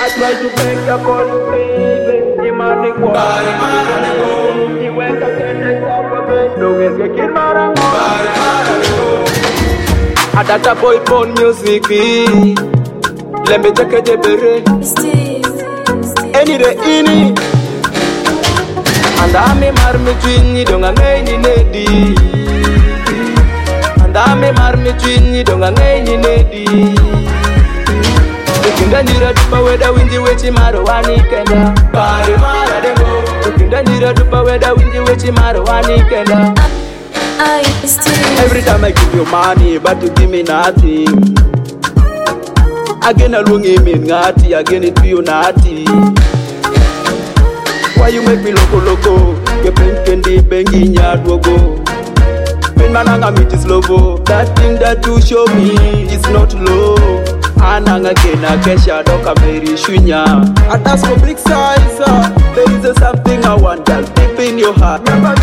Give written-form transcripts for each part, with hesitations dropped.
I try to make your call, baby. Imani kwa Bari mara lego. Iweka kende kwa baby. Dogenge kimara Bari mara lego. Adata boy pon music. Lembe jake jebere. Any day ini. Andame marmi twinyi donga ngeni nedi. Andame marmi twinyi donga ngeni nedi. Tukinda njira dupa weda winji wechi maro wani kenda. Bari mara lego. Tukinda njira dupa weda winji wechi maro wani kenda. Every time I give you money, but you give me nothing. Again I long him in ngati, again it be you naughty. Why you make me loco? You bring candy, bengi nyadwogo. When mananga meet is lovo, that thing that you show me is not low. Ananga kena kesha doka very shunya. I ask for big size, there is something I want just deep in your heart.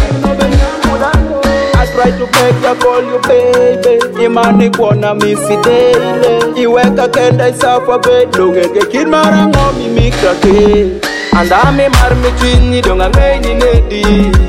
I try to make you call you baby. Imani kuona misi daily. Iweka kenda isafa bed. Dogenge kid marango mimikra ke. Andame marmi twinyi donga ngeni nedi.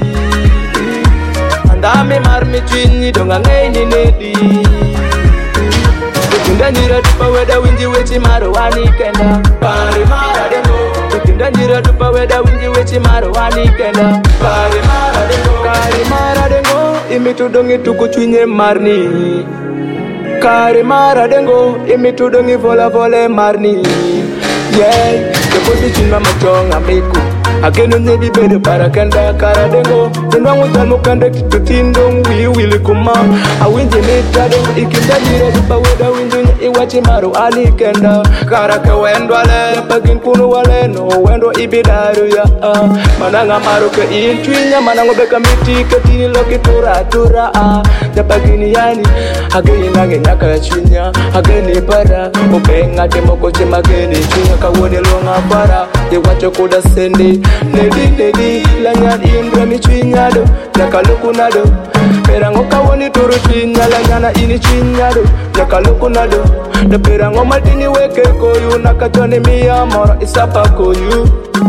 Andame marmi twinyi donga ngeni nedi. Tukinda njira dupa weda winji wechi maro wani kenda. Bari mara lego. Tukinda njira dupa weda winji wechi maro wani kenda. Bari mara lego. Kari mara dengo imitudongi tukuchwinye marni. Kari mara dengo imitudongi vola vole marni. Yeah, the position mama chonga miku. Ageno nyebi bede para kenda kara dengo. Tendwa ngutano kanda kitutindong wili kuma. Awinje mitado ikinda jira dupa weda winjunya iwachi maru ani kenda. Kara ke wendo ale pagin kunu wale no wendo ibidaru ya. Mananga maru ke intwinya manango beka miti ketini loki tura. Japagini yani ageni nange nyaka ya chwinya. Ageni para ubenga demoko chema ageni chwinya kawone longa para. They watch kuda sende nedi lanya indra mi chwinyado nyaka lukunado perango kawoni turu chwinya lanyana ini chwinyado nyaka lukunado de perango matini weke koyu nakachone miya moro isapa koyu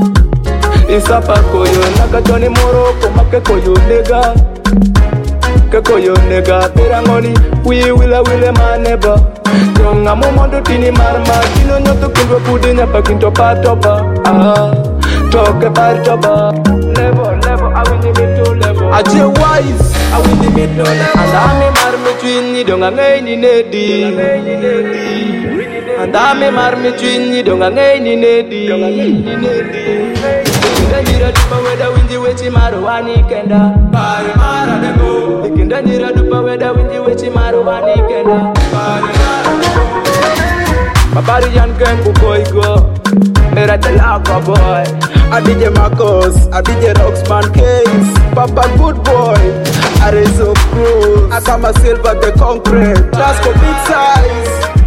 nakachone moro komake koyu nega kekoyo nega perangoni wile maneba jonga momondo tini marma tino nyoto kindwa pudinya pakinto patopa toke partoba level awini mito level aje wise awini mito level andame marmi twinyi donga ngeni nedi andame marmi twinyi donga ngeni nedi Ikinda dupa weda winji wechi maro wani kenda. Bari mara lego. Ikinda njira dupa weda winji wechi maro wani kenda. Bari mara lego. Mabari yan kengu koigo. Mera telaka boy. A DJ Marcos, a DJ Roxman Case. Papa good boy. Arezo Cruz. Akama Silva the concrete. That's for big size.